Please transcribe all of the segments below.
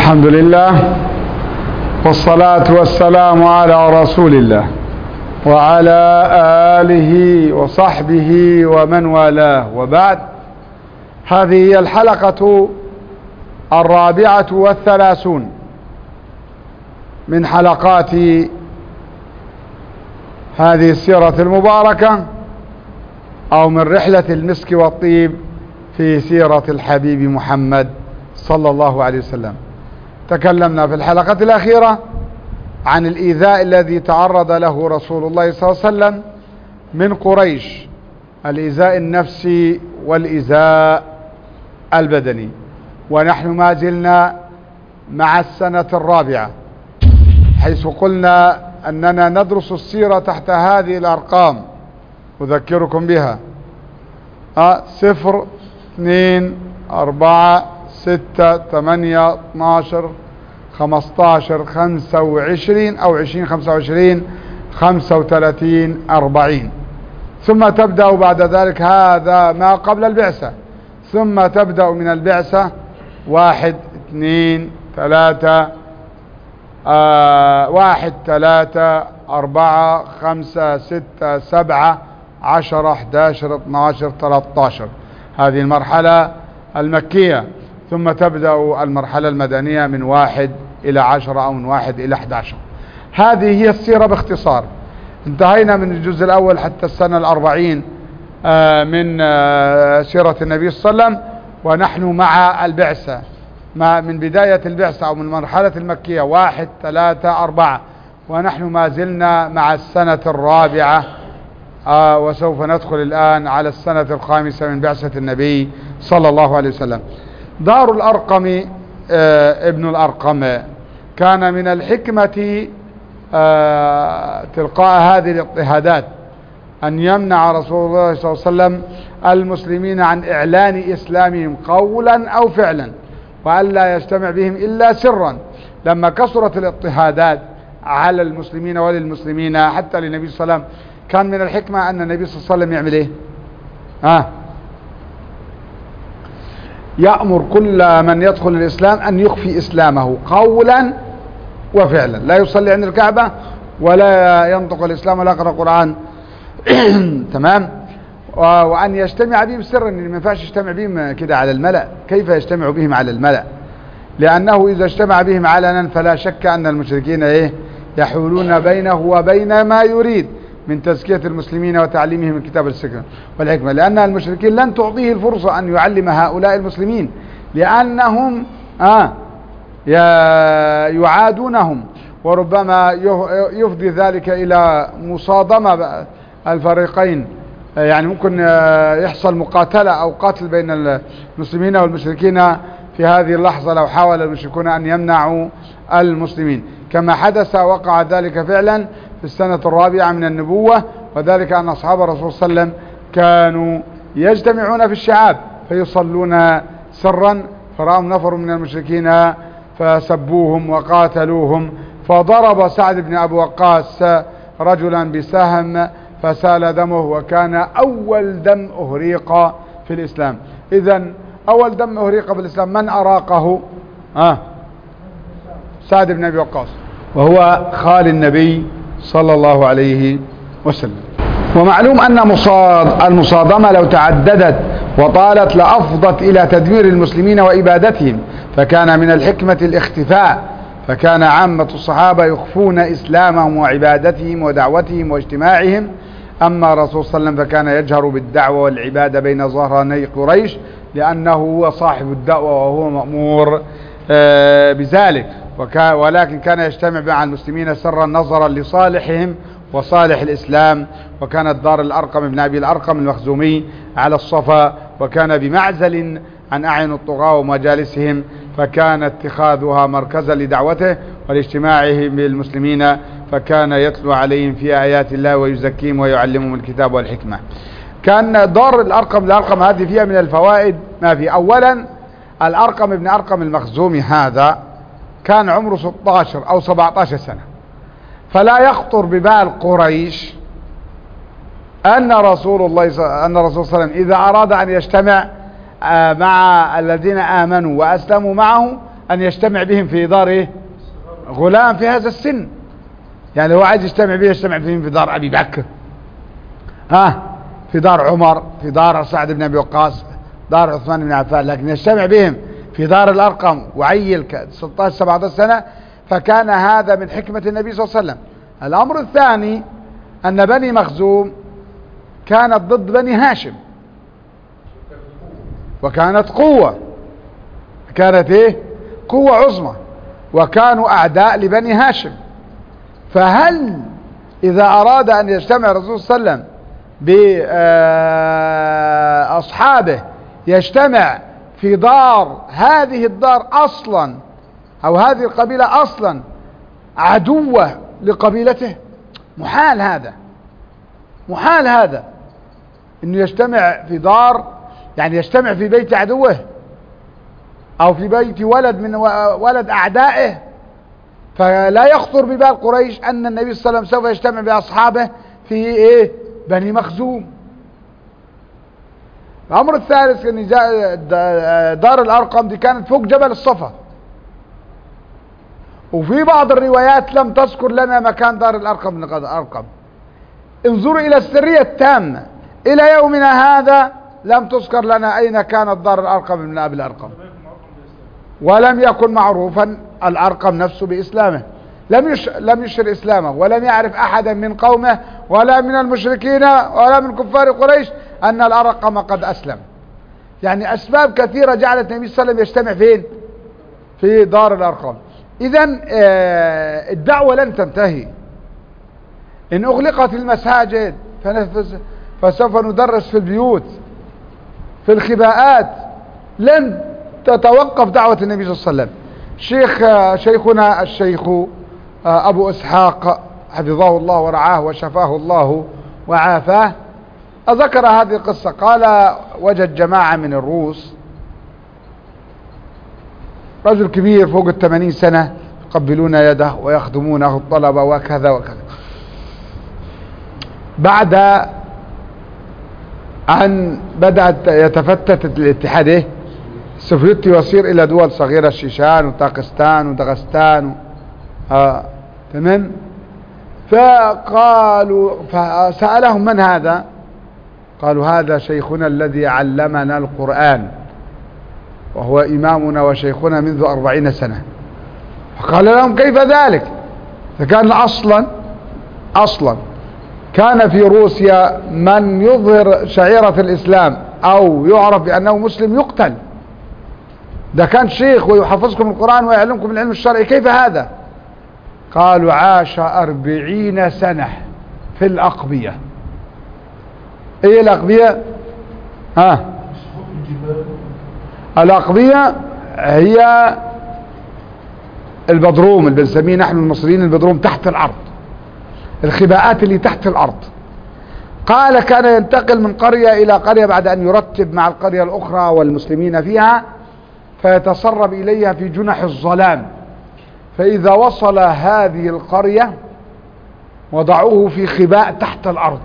الحمد لله والصلاة والسلام على رسول الله وعلى آله وصحبه ومن والاه، وبعد. هذه هي الحلقة 34 من حلقات هذه السيرة المباركة، أو من رحلة المسك والطيب في سيرة الحبيب محمد صلى الله عليه وسلم. تكلمنا في الحلقة الأخيرة عن الإيذاء الذي تعرض له رسول الله صلى الله عليه وسلم من قريش، الإيذاء النفسي والإيذاء البدني، ونحن ما زلنا مع السنة الرابعة، حيث قلنا أننا ندرس السيرة تحت هذه الأرقام. أذكركم بها: 0 2 4 6 8 12 15 25 أو 20 25 35 40. ثم تبدأ بعد ذلك، هذا ما قبل البعثة، ثم تبدأ من البعثة 1 2 3 1 3 4 5 6 7 10 11 12 13. هذه المرحلة المكية. ثم تبدأ المرحلة المدنية من 1 إلى 10 أو من 1 إلى 11. هذه هي السيرة باختصار. انتهينا من الجزء الأول حتى السنة 40 من سيرة النبي صلى الله عليه وسلم، ونحن مع البعثة، من بداية البعثة أو من المرحلة المكية 1 3 4، ونحن ما زلنا مع السنة الرابعة، وسوف ندخل الآن على السنة الخامسة من بعثة النبي صلى الله عليه وسلم. دار الأرقم ابن الأرقم كان من الحكمة تلقاء هذه الاضطهادات أن يمنع رسول الله صلى الله عليه وسلم المسلمين عن إعلان إسلامهم قولا أو فعلا، وألا يجتمع بهم إلا سرا. لما كثرت الاضطهادات على المسلمين وللمسلمين حتى للنبي صلى الله عليه وسلم، كان من الحكمة أن النبي صلى الله عليه وسلم يعمل إيه؟ يأمر كل من يدخل الإسلام أن يخفي إسلامه قولا وفعلا، لا يصلي عند الكعبة ولا ينطق الإسلام ولا يقرأ القرآن تمام. وأن يجتمع بهم سرا، ما ينفعش يجتمع بهم كده على الملأ. كيف يجتمع بهم على الملأ؟ لأنه إذا اجتمع بهم علنا فلا شك أن المشركين يحولون بينه وبين ما يريد من تزكية المسلمين وتعليمهم الكتاب والحكمة، لأن المشركين لن تعطيه الفرصة أن يعلم هؤلاء المسلمين، لأنهم يعادونهم، وربما يفضي ذلك إلى مصادمة الفريقين. يعني ممكن يحصل مقاتلة أو قتل بين المسلمين والمشركين في هذه اللحظة لو حاول المشركون أن يمنعوا المسلمين، كما حدث وقع ذلك فعلا في السنة الرابعة من النبوة. وذلك أن أصحاب الرسول صلى الله عليه وسلم كانوا يجتمعون في الشعاب فيصلون سرا، فرأهم نفر من المشركين فسبوهم وقاتلوهم، فضرب سعد بن أبي وقاص رجلا بسهم فسال دمه، وكان أول دم أهريق في الإسلام. إذن أول دم أهريق في الإسلام من أراقه؟ سعد بن أبي وقاص، وهو خال النبي صلى الله عليه وسلم. ومعلوم أن المصادمة لو تعددت وطالت لأفضت إلى تدمير المسلمين وإبادتهم، فكان من الحكمة الاختفاء، فكان عامة الصحابة يخفون إسلامهم وعبادتهم ودعوتهم واجتماعهم. أما الرسول صلى الله عليه وسلم فكان يجهر بالدعوة والعبادة بين ظهراني قريش، لأنه هو صاحب الدعوة وهو مأمور بذلك، ولكن كان يجتمع مع المسلمين سرا نظرا لصالحهم وصالح الإسلام. وكانت دار الأرقم بن أبي الأرقم المخزومي على الصفا، وكان بمعزل عن أعين الطغاة ومجالسهم، فكان اتخاذها مركزا لدعوته ولاجتماعه بالمسلمين، فكان يتلو عليهم في آيات الله ويزكيهم ويعلمهم الكتاب والحكمة. كان دار الأرقم هذه فيها من الفوائد ما في. أولا، الأرقم ابن أرقم المخزومي هذا كان عمره 16 أو 17 سنة، فلا يخطر ببال قريش أن رسول الله صلى الله عليه وسلم إذا أراد أن يجتمع مع الذين آمنوا وأسلموا معه أن يجتمع بهم في دار إيه؟ غلام في هذا السن. يعني هو عايز يجتمع به يجتمع بهم في دار أبي بكر، في دار عمر، في دار سعد بن أبي وقاص، دار عثمان بن عفان، لكن يجتمع بهم في دار الأرقم وعيل 16-17 سنة، فكان هذا من حكمة النبي صلى الله عليه وسلم. الأمر الثاني أن بني مخزوم كانت ضد بني هاشم، وكانت قوة، كانت ايه؟ قوة عظمى، وكانوا أعداء لبني هاشم. فهل إذا أراد أن يجتمع الرسول صلى الله عليه وسلم بأصحابه يجتمع في دار، هذه الدار أصلا أو هذه القبيلة أصلا عدوة لقبيلته؟ محال هذا، محال هذا انه يجتمع في دار، يعني يجتمع في بيت عدوه او في بيت ولد من ولد اعدائه. فلا يخطر ببال قريش ان النبي صلى الله عليه وسلم سوف يجتمع باصحابه في ايه؟ بني مخزوم. الامر الثالث ان دار الارقم دي كانت فوق جبل الصفا، وفي بعض الروايات لم تذكر لنا مكان دار الارقم من الارقم. انظروا الى السرية التامة، الى يومنا هذا لم تذكر لنا اين كانت دار الارقم من ابي الارقم، ولم يكن معروفا الارقم نفسه باسلامه، لم يشر اسلامه، ولم يعرف احدا من قومه ولا من المشركين ولا من كفار قريش ان الارقم قد اسلم. يعني اسباب كثيرة جعلت النبي صلى الله عليه وسلم يجتمع فين؟ في دار الارقم. اذا الدعوة لن تنتهي. ان اغلقت المساجد فسوف ندرس في البيوت، في الخباءات، لن تتوقف دعوة النبي صلى الله عليه وسلم. شيخنا الشيخ ابو اسحاق حفظه الله ورعاه وشفاه الله وعافاه ذكر هذه القصة. قال وجد جماعة من الروس، رجل كبير فوق 80 سنة يقبلون يده ويخدمونه الطلبة وكذا وكذا. بعد أن بدأت يتفتت الاتحاد السوفيتي ويصير إلى دول صغيرة، الشيشان وطاقستان ودغستان تمام. فسألهم من هذا؟ قالوا هذا شيخنا الذي علمنا القرآن، وهو إمامنا وشيخنا منذ 40 سنة. فقال لهم كيف ذلك؟ فكان أصلا كان في روسيا من يظهر شعيرة الإسلام أو يعرف بأنه مسلم يقتل. ده كان شيخ ويحفظكم القرآن ويعلمكم العلم الشرعي، كيف هذا؟ قالوا عاش 40 سنة في الأقبية. ايه الأقبية؟ الأقبية هي البدروم اللي بنسميه نحن المصريين البدروم، تحت الأرض، الخباءات اللي تحت الأرض. قال كان ينتقل من قرية إلى قرية بعد أن يرتب مع القرية الأخرى والمسلمين فيها، فيتسرب إليها في جنح الظلام، فإذا وصل هذه القرية وضعوه في خباء تحت الأرض،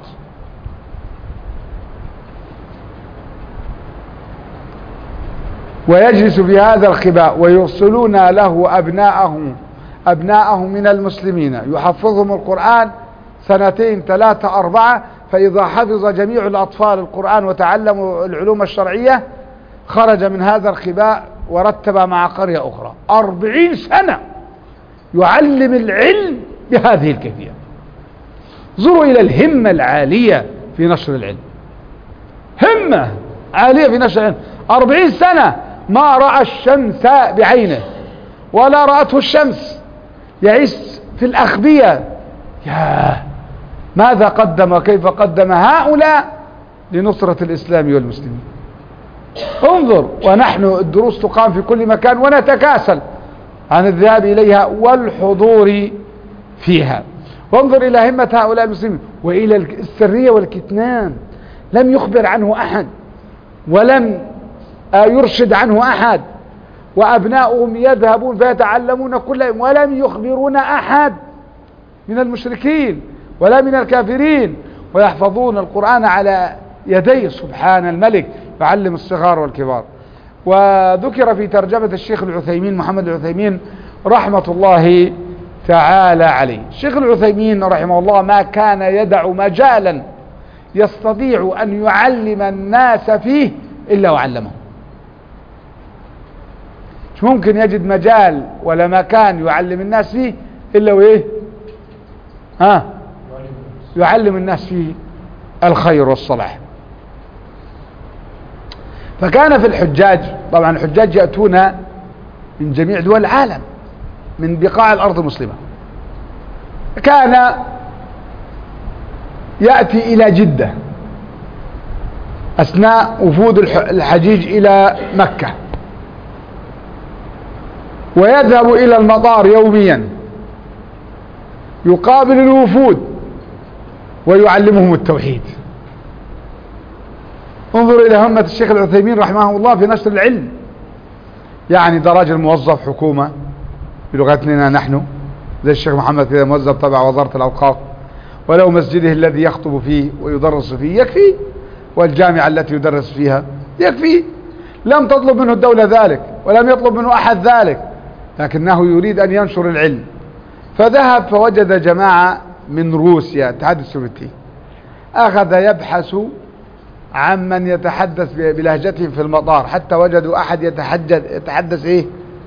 ويجلس في هذا الخباء، ويرسلون له أبناءه من المسلمين يحفظهم القرآن 2 3 4. فإذا حفظ جميع الأطفال القرآن وتعلموا العلوم الشرعية خرج من هذا الخباء ورتب مع قرية أخرى. 40 سنة يعلم العلم بهذه الكيفية. انظروا إلى الهمة العالية في نشر العلم، همة عالية في نشر العلم. 40 سنة ما رأى الشمس بعينه ولا رأته الشمس، يعيش في الأخبية. ياه، ماذا قدم وكيف قدم هؤلاء لنصرة الإسلام والمسلمين. انظر، ونحن الدروس تقام في كل مكان ونتكاسل عن الذهاب إليها والحضور فيها. وانظر إلى همة هؤلاء المسلمين وإلى السرية والكتمان. لم يخبر عنه أحد ولم يرشد عنه أحد، وأبناؤهم يذهبون فيتعلمون كل يوم ولم يخبرون أحد من المشركين ولا من الكافرين، ويحفظون القرآن على يديه سبحان الملك، يعلم الصغار والكبار. وذكر في ترجمة الشيخ العثيمين محمد العثيمين رحمة الله تعالى عليه. الشيخ العثيمين رحمه الله ما كان يدع مجالا يستطيع أن يعلم الناس فيه إلا وعلمهم. مش ممكن يجد مجال ولا مكان يعلم الناس فيه إلا وإيه يعلم الناس فيه الخير والصلاح. فكان في الحجاج، طبعا الحجاج يأتون من جميع دول العالم من بقاع الأرض المسلمة، كان يأتي إلى جدة أثناء وفود الحجيج إلى مكة، ويذهب إلى المطار يوميا يقابل الوفود ويعلمهم التوحيد. انظر إلى همة الشيخ العثيمين رحمه الله في نشر العلم. يعني ده راجل موظف حكومة بلغتنا نحن، زي الشيخ محمد كده موظف تبع وزارة الأوقاف، ولو مسجده الذي يخطب فيه ويدرس فيه يكفي، والجامعة التي يدرس فيها يكفي. لم تطلب منه الدولة ذلك ولم يطلب منه أحد ذلك، لكنه يريد أن ينشر العلم. فذهب فوجد جماعة من روسيا الاتحاد السوفيتي، أخذ يبحث عمن يتحدث بلهجتهم في المطار، حتى وجدوا أحد يتحدث إيه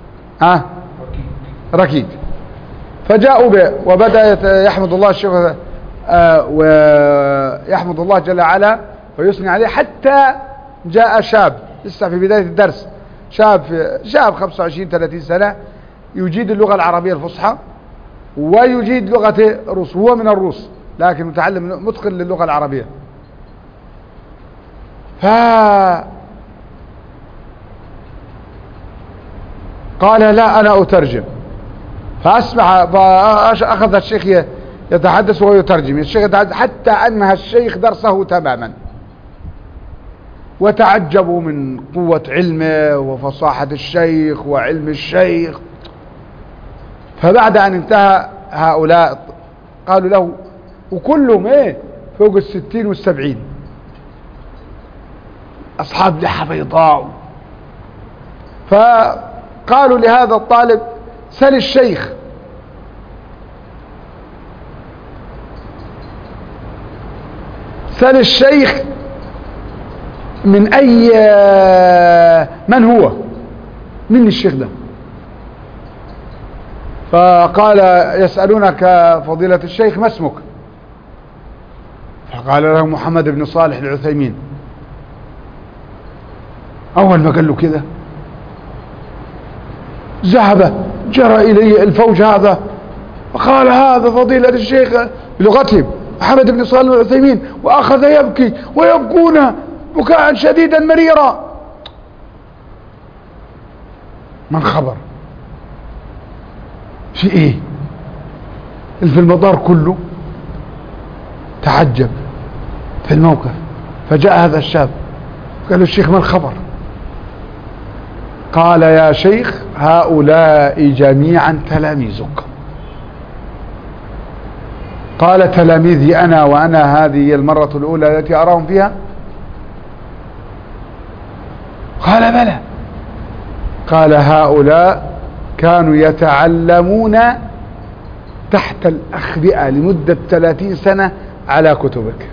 ركيك. فجاءوا به وبدأ يحمد الله الشيخ ويحمد الله جل وعلا ويثني عليه، حتى جاء شاب لسه في بداية الدرس، شاب 25-30 سنة يجيد اللغة العربية الفصحى ويجيد لغة الروس، هو من الروس لكن متعلم متقن للغة العربية. فقال لا أنا أترجم. فأخذ الشيخ يتحدث ويترجم، الشيخ يتحدث حتى أنهى الشيخ درسه تماما، وتعجبوا من قوة علمه وفصاحة الشيخ وعلم الشيخ. فبعد أن انتهى هؤلاء قالوا له، وكلهم فوق 60 و70، أصحاب لحى بيضاء. فقالوا لهذا الطالب سل الشيخ. سل الشيخ من أي من هو، من الشيخ ده. فقال يسألونك فضيلة الشيخ ما اسمك؟ فقال له محمد بن صالح العثيمين. أول ما قال له كده ذهب جرى إليه الفوج هذا وقال هذا فضيلة الشيخ بلغتهم محمد بن صالح العثيمين، وأخذ يبكي ويبكون بكاء شديدا مريرا. من خبر في ايه؟ في المطار كله تعجب في الموقف. فجاء هذا الشاب قال له الشيخ ما الخبر؟ قال يا شيخ هؤلاء جميعا تلاميذك. قال تلاميذي أنا وأنا هذه المرة الأولى التي أراهم فيها؟ قال بلى. قال هؤلاء كانوا يتعلمون تحت الأخبئة لمدة 30 سنة على كتبك.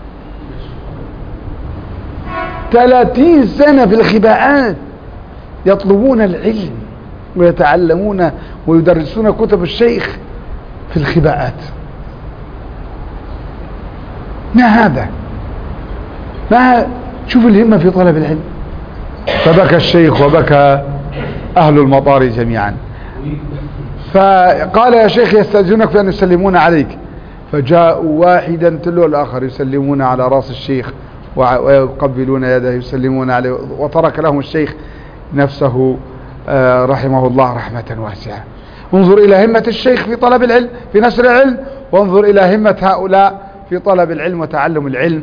30 سنة في الخباءات يطلبون العلم ويتعلمون ويدرسون كتب الشيخ في الخباءات. ما هذا؟ ما شوف الهمة في طلب العلم. فبكى الشيخ وبكى أهل المطار جميعا. فقال يا شيخ يستأذنك في أن يسلمون عليك. فجاءوا واحدا تلو الآخر يسلمون على رأس الشيخ ويقبلون يده يسلمون عليه، وترك لهم الشيخ نفسه رحمه الله رحمة واسعة. انظر إلى همة الشيخ في طلب العلم في نشر العلم، وانظر إلى همة هؤلاء في طلب العلم وتعلم العلم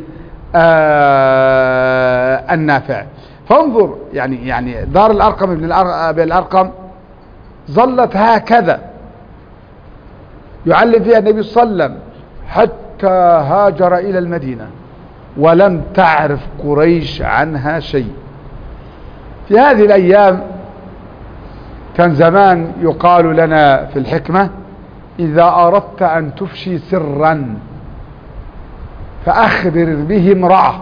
النافع. فانظر يعني دار الأرقم ابن الأرقم ظلت هكذا يعلم فيها النبي صلى الله عليه وسلم حتى هاجر إلى المدينة، ولم تعرف قريش عنها شيء. في هذه الأيام كان زمان يقال لنا في الحكمة: إذا أردت أن تفشي سرا فأخبر به امرأة،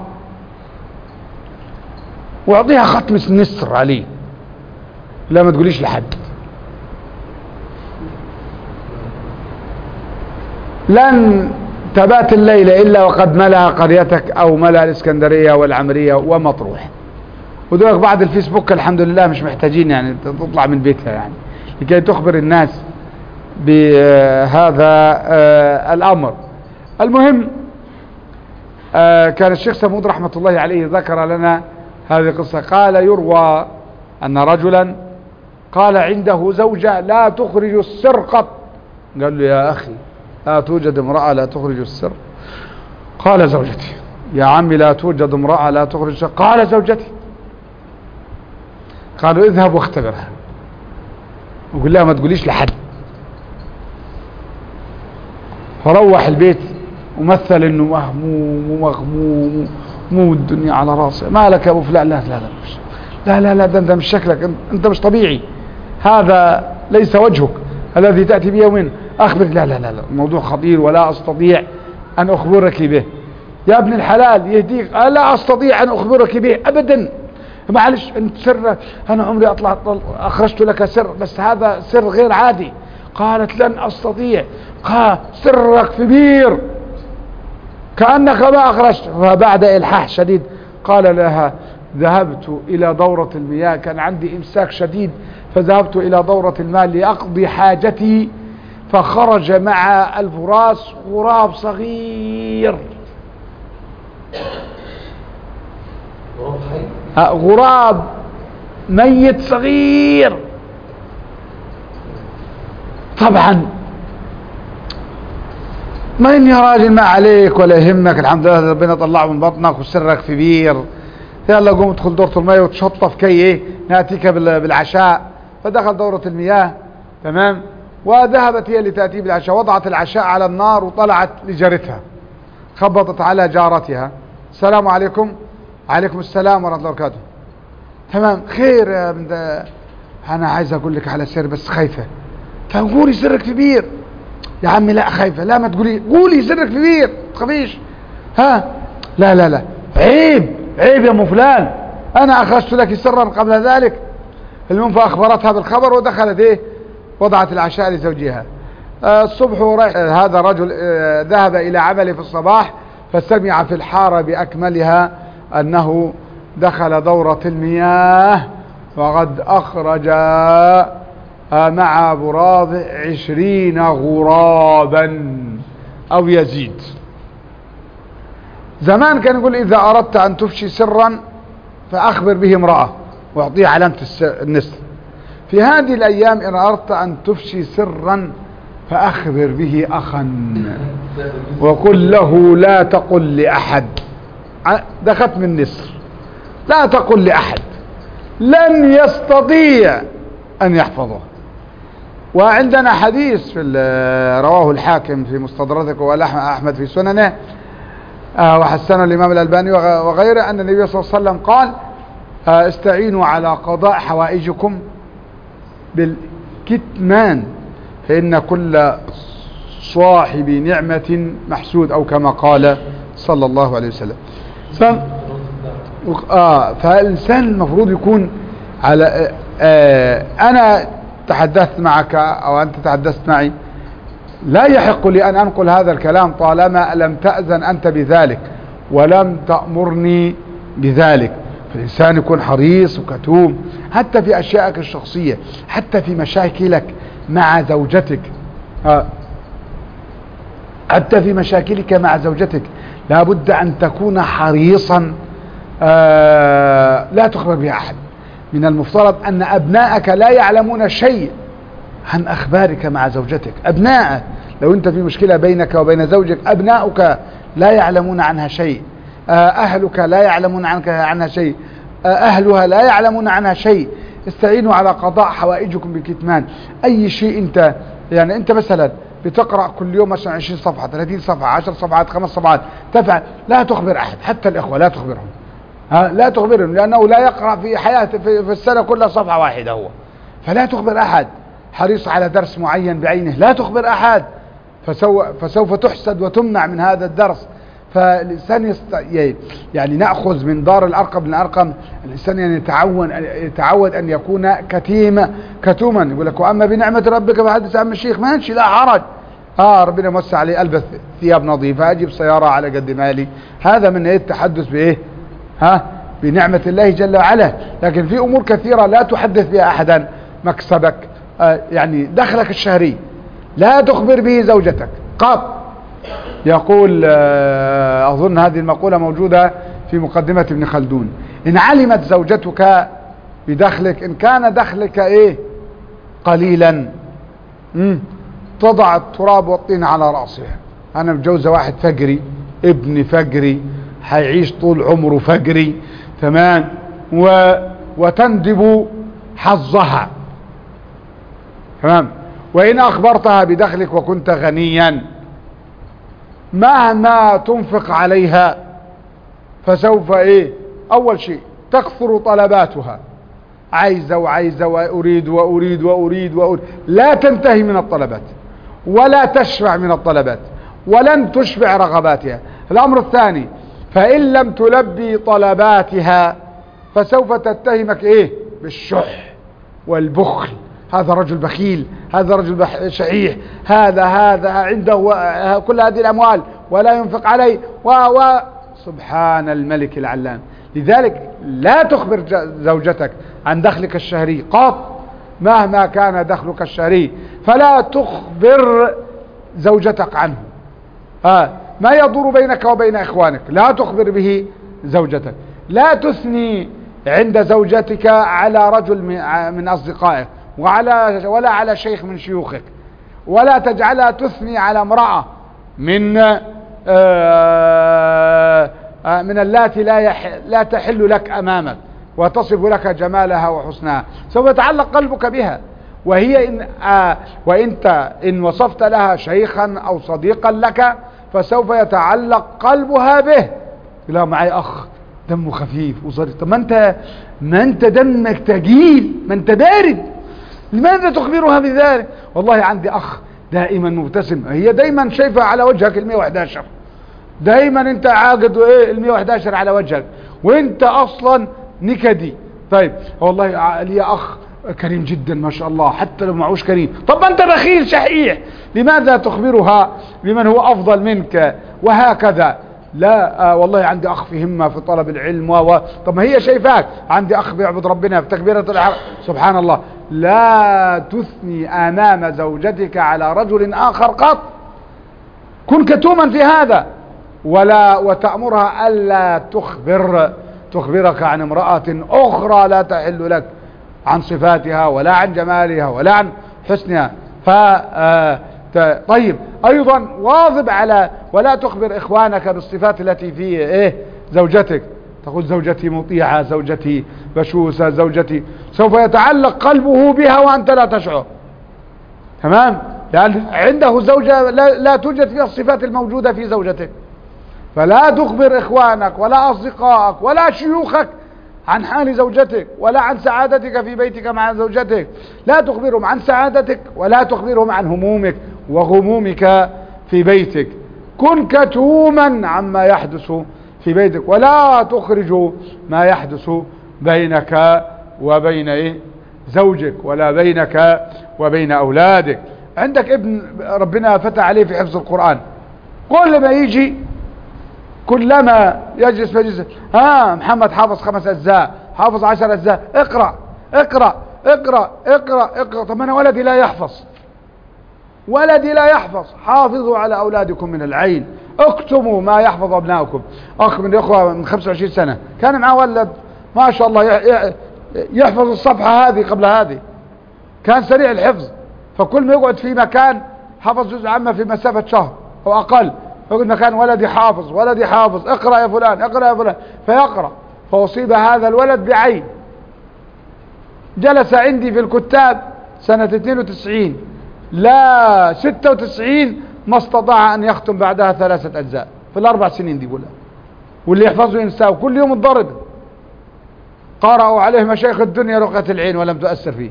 واعطيها ختم النسر عليه، لا ما تقوليش لحد. لن تبات الليلة إلا وقد ملأ قريتك أو ملأ الإسكندرية والعمرية ومطروح. ودولك بعد الفيسبوك الحمد لله مش محتاجين يعني تطلع من بيتها يعني لكي تخبر الناس بهذا الأمر. المهم كان الشيخ سمود رحمة الله عليه ذكر لنا هذه القصة. قال: يروى أن رجلا قال عنده زوجة لا تخرج السر قط. قال له: يا أخي لا توجد امرأة لا تخرج السر؟ قال: زوجتي. يا عمي لا توجد امرأة لا تخرج السر؟ قال: زوجتي. قالوا: اذهب واختبرها وقل لها ما تقوليش لحد. فروح البيت ومثل انه مهموم ومغموم الدنيا على راسه. ما لك يا ابو فلان؟ لا لا لا لا لا، ده انت مش شكلك، انت مش طبيعي، هذا ليس وجهك الذي تأتي به يومين. اخبرك. لا لا لا لا، الموضوع خطير ولا استطيع ان اخبرك به. يا ابن الحلال يهديك، لا استطيع ان اخبرك به ابدا، معلش انت سر، انا عمري اخرجت لك سر، بس هذا سر غير عادي. قالت: لن استطيع. قال: سرك في بير كأنك ما اخرجت. فبعد الحاح شديد قال لها: ذهبت الى دورة المياه، كان عندي امساك شديد، فذهبت الى دورة الماء لأقضي حاجتي، فخرج مع الفراس غراب صغير. غراب ميت صغير. طبعا ما يا راجل ما عليك ولا يهمك، الحمد لله ربنا طلعه من بطنك وسرك في بير، يلا قوم ادخل دورة المياه وتشطف كي ايه ناتيك بالعشاء. فدخل دورة المياه، تمام، وذهبت هي لتأتي بالعشاء، وضعت العشاء على النار وطلعت لجارتها، خبطت على جارتها: السلام عليكم. عليكم السلام ورحمة الله وبركاته. تمام، خير يا بنت، انا عايز اقول لك على سر بس خايفة. فقولي سرك في بير. يا عمي لا خايفة، لا ما تقولي، قولي سرك في بير ما تخافيش. ها؟ لا لا لا، عيب عيب يا ام فلان، انا اخرجت لك سرا قبل ذلك. المهم فاخبرتها بالخبر ودخلت ايه وضعت العشاء لزوجها. الصبح هذا الرجل ذهب الى عمله في الصباح، فسمع في الحارة باكملها انه دخل دورة المياه وقد اخرج مع براض 20 غرابا او يزيد. زمان كان يقول: اذا اردت ان تفشي سرا فاخبر به امرأة واعطيه علامة النسر. في هذه الايام ان اردت ان تفشي سرا فاخبر به اخا وقل له لا تقل لاحد. ده ختم النسر، لا تقل لاحد، لن يستطيع ان يحفظه. وعندنا حديث في رواه الحاكم في مستدركه وأحمد في سننه وحسنه الإمام الألباني وغيره أن النبي صلى الله عليه وسلم قال: استعينوا على قضاء حوائجكم بالكتمان فإن كل صاحب نعمة محسود، أو كما قال صلى الله عليه وسلم. فالإنسان المفروض يكون على أنا تحدثت معك أو أنت تحدثت معي، لا يحق لي أن أنقل هذا الكلام طالما لم تأذن أنت بذلك ولم تأمرني بذلك. فالإنسان يكون حريص وكتوم حتى في أشيائك الشخصية، حتى في مشاكلك مع زوجتك، حتى في مشاكلك مع زوجتك لا بد أن تكون حريصا لا تخبر بها أحد. من المفترض أن أبنائك لا يعلمون شيء عن أخبارك مع زوجتك. أبنائك، لو أنت في مشكلة بينك وبين زوجك، أبنائك لا يعلمون عنها شيء، أهلك لا يعلمون عنها شيء، أهلها لا يعلمون عنها شيء. استعينوا على قضاء حوائجكم بالكتمان. أي شيء أنت يعني أنت مثلا بتقرأ كل يوم مثلا 20 صفحة 30 صفحة 10 صفحات 5 صفحات تفعل، لا تخبر أحد، حتى الإخوة لا تخبرهم. لا تخبرهم، لأنه لا يقرأ في حياته في السنة كلها صفحة واحدة هو، فلا تخبر أحد. حريص على درس معين بعينه، لا تخبر أحد، فسوف تحسد وتمنع من هذا الدرس. فالإنسان يعني نأخذ من دار الأرقم بن الأرقم، الإنسان يعني يتعود أن يكون كتوما. يقول لك وأما بنعمة ربك فحدث عن الشيخ، ما ينشي لا حرج. ربنا موسع عليه، ألبس ثياب نظيفة، أجيب سيارة على قد مالي، هذا من التحدث بإيه؟ بنعمة الله جل وعلا. لكن في أمور كثيرة لا تحدث بها أحدا، مكسبك، يعني دخلك الشهري لا تخبر به زوجتك قط. يقول أظن هذه المقولة موجودة في مقدمة ابن خلدون: إن علمت زوجتك بدخلك، إن كان دخلك قليلا، تضع التراب والطين على رأسها. أنا متجوزة واحد فقري، ابن فقري، حيعيش طول عمره فقري، تمام، وتندب حظها، تمام. وإن أخبرتها بدخلك وكنت غنيا، مهما تنفق عليها فسوف أول شيء تكثر طلباتها، عايزة وعايزة وأريد وأريد وأريد وأريد، لا تنتهي من الطلبات ولا تشبع من الطلبات، ولن تشبع رغباتها. الأمر الثاني: فإن لم تلبي طلباتها فسوف تتهمك بالشح والبخل. هذا رجل بخيل، هذا رجل شحيح، هذا عنده كل هذه الأموال ولا ينفق عليه سبحان الملك العلام. لذلك لا تخبر زوجتك عن دخلك الشهري قط، مهما كان دخلك الشهري، فلا تخبر زوجتك عنه. ما يدور بينك وبين إخوانك لا تخبر به زوجتك. لا تثني عند زوجتك على رجل من أصدقائك ولا على شيخ من شيوخك، ولا تجعلها تثني على امرأة من اللاتي لا تحل لك أمامك وتصف لك جمالها وحسنها. سوف يتعلق قلبك بها، وهي إن وصفت لها شيخا أو صديقا لك فسوف يتعلق قلبها به. لا، معي أخ دمه خفيف وصديق. طب ما انت دمك تقيل، ما انت بارد، لماذا تخبرها بذلك؟ والله عندي أخ دائما مبتسم، هي دائما شايفة على وجهك 111، دائما انت عاقد 111 على وجهك وانت اصلا نكدي. طيب والله لي أخ كريم جدا ما شاء الله، حتى لو معوش كريم. طب ما انت بخيل شحيح، لماذا تخبرها بمن هو أفضل منك؟ وهكذا. لا والله عندي أخ في همة في طلب العلم طب ما هي شايفاك عندي أخ بيعبد ربنا في تكبيرة الإحرام، سبحان الله. لا تثني أمام زوجتك على رجل آخر قط، كن كتوما في هذا. وتأمرها ألا تخبرك عن امرأة أخرى لا تحل لك، عن صفاتها ولا عن جمالها ولا عن حسنها. طيب أيضا واظب على ولا تخبر إخوانك بالصفات التي في زوجتك. تقول زوجتي مطيعة، زوجتي بشوسة، زوجتي، سوف يتعلق قلبه بها وأنت لا تشعر، تمام، لأن عنده زوجة لا توجد فيها الصفات الموجودة في زوجتك. فلا تخبر إخوانك ولا أصدقائك ولا شيوخك عن حال زوجتك ولا عن سعادتك في بيتك مع زوجتك. لا تخبرهم عن سعادتك ولا تخبرهم عن همومك وغمومك في بيتك. كن كتوما عما يحدث في بيتك، ولا تخرج ما يحدث بينك وبين زوجك ولا بينك وبين أولادك. عندك ابن ربنا فتح عليه في حفظ القرآن، كل ما يجي كلما يجلس مجلس محمد حافظ 5 أجزاء، حافظ 10 أجزاء، اقرأ اقرأ اقرأ اقرأ اقرأ. طب أنا ولدي لا يحفظ. حافظوا على أولادكم من العين، اكتموا ما يحفظ أبنائكم. أخ من الأخوة من 25 سنة كان معه ولد ما شاء الله يحفظ الصفحة هذه قبل هذه، كان سريع الحفظ، فكل ما يقعد في مكان حفظ جزء عامة في مسافة شهر أو أقل، يقول مكان ولدي حافظ اقرأ يا فلان اقرأ يا فلان، فيقرأ. فأصيب هذا الولد بعين، جلس عندي في الكتاب سنة 92 لا 96 ما استطاع أن يختم بعدها 3 أجزاء في ال4 سنين دي كلها، واللي يحفظه ينساه، كل يوم الضرب قرأوا عليه مشايخ الدنيا رقية العين ولم تؤثر فيه.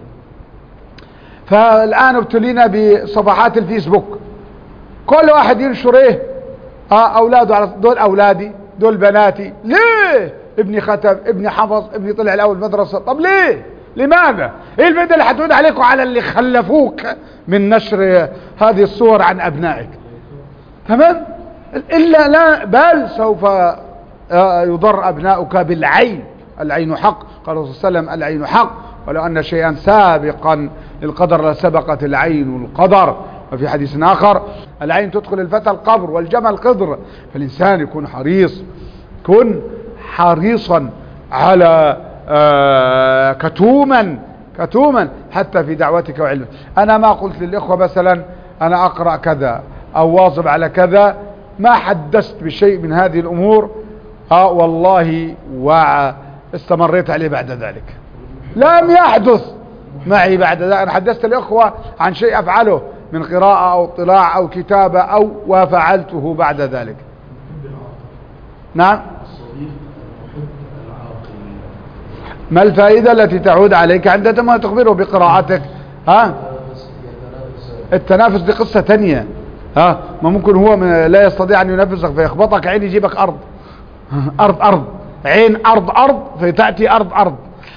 فالآن ابتلينا بصفحات الفيسبوك، كل واحد ينشر ايه؟ اولاده، على دول اولادي، دول بناتي. ليه؟ ابني ختم، ابني حفظ، ابني طلع الاول مدرسة. طب ليه؟ لماذا؟ ايه البدء اللي هتعود عليكم على اللي خلفوك من نشر هذه الصور عن ابنائك؟ تمام؟ الا لا، بل سوف يضر ابناؤك بالعين. العين حق، قال الرسول صلى الله عليه وسلم العين حق، ولو ان شيئا سابقا للقدر لسبقت العين القدر. وفي حديث آخر العين تدخل الفتى القبر والجمل قدر. فالإنسان يكون حريص، كن حريصا على كتوما حتى في دعوتك وعلمك. أنا ما قلت للإخوة مثلا أنا أقرأ كذا أو واظب على كذا، ما حدثت بشيء من هذه الأمور والله واستمريت عليه بعد ذلك. لم يحدث معي بعد ذلك. أنا حدثت الإخوة عن شيء أفعله من قراءة أو اطلاع أو كتابة أو وفعلته بعد ذلك. نعم. ما الفائدة التي تعود عليك عندما تخبره بقراءتك؟ التنافس دي قصة تانية. ما ممكن هو لا يستطيع أن ينافسك فيخبطك عين يجيبك أرض أرض عين أرض فتأتي أرض.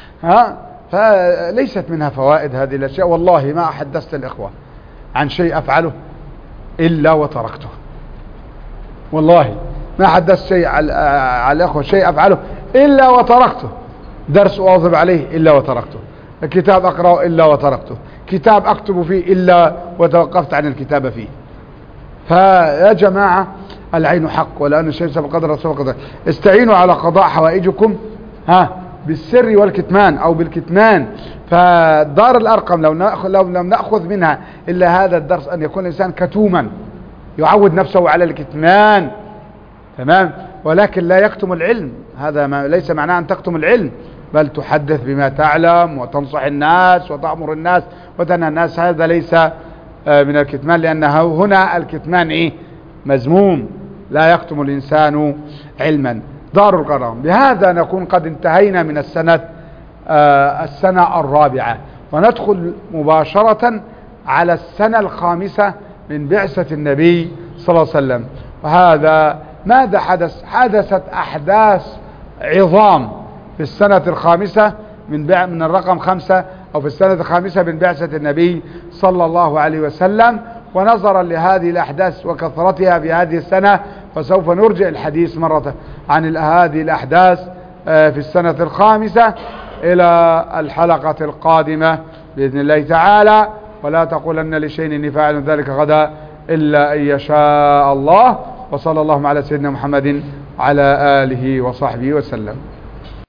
فليست منها فوائد هذه الأشياء. والله ما حدثت الإخوة عن شيء أفعله إلا وتركته. والله ما حدثت شيء على الأخوة شيء أفعله إلا وتركته. درس أواظب عليه إلا وتركته. كتاب أقرأه إلا وتركته. كتاب أكتب فيه إلا وتوقفت عن الكتابة فيه. فيا جماعة العين حق، ولأن الشيء سبق قدر رسول قدر. استعينوا على قضاء حوائجكم بالسر والكتمان أو بالكتمان. فدار الأرقم لو لم نأخذ منها إلا هذا الدرس، أن يكون الإنسان كتوما يعود نفسه على الكتمان. تمام. ولكن لا يكتم العلم، هذا ليس معناه أن تكتم العلم، بل تحدث بما تعلم وتنصح الناس وتأمر الناس وتنهى الناس. هذا ليس من الكتمان، لأنه هنا الكتمان مذموم. لا يكتم الإنسان علما. دار القرآن. بهذا نكون قد انتهينا من السنة الرابعة، وندخل مباشرة على السنة الخامسة من بعثة النبي صلى الله عليه وسلم. وهذا ماذا حدث؟ حدثت أحداث عظام في السنة الخامسة من الرقم 5، أو في السنة الخامسة من بعثة النبي صلى الله عليه وسلم. ونظرا لهذه الأحداث وكثرتها في هذه السنة، فسوف نرجع الحديث مرة عن هذه الأحداث في السنة الخامسة إلى الحلقة القادمة بإذن الله تعالى. ولا تقولن لشيء إني فاعل ذلك غدا إلا أن يشاء الله. وصلى الله على سيدنا محمد على آله وصحبه وسلم.